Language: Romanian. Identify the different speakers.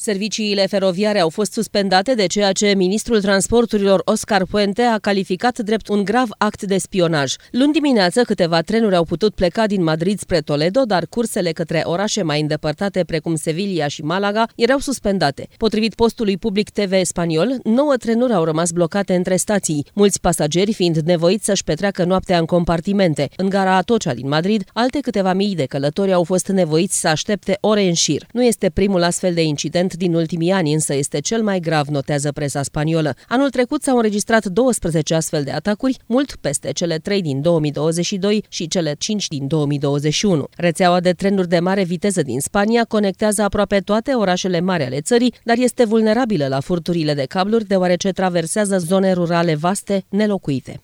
Speaker 1: Serviciile feroviare au fost suspendate de ceea ce ministrul transporturilor Oscar Puente a calificat drept un grav act de spionaj. Luni dimineață, câteva trenuri au putut pleca din Madrid spre Toledo, dar cursele către orașe mai îndepărtate, precum Sevilla și Malaga, erau suspendate. Potrivit postului public TV Spaniol, 9 trenuri au rămas blocate între stații, mulți pasageri fiind nevoiți să-și petreacă noaptea în compartimente. În gara Atocha din Madrid, alte câteva mii de călători au fost nevoiți să aștepte ore în șir. Nu este primul astfel de incident din ultimii ani, însă este cel mai grav, notează presa spaniolă. Anul trecut s-au înregistrat 12 astfel de atacuri, mult peste cele 3 din 2022 și cele 5 din 2021. Rețeaua de trenuri de mare viteză din Spania conectează aproape toate orașele mari ale țării, dar este vulnerabilă la furturile de cabluri deoarece traversează zone rurale vaste, nelocuite.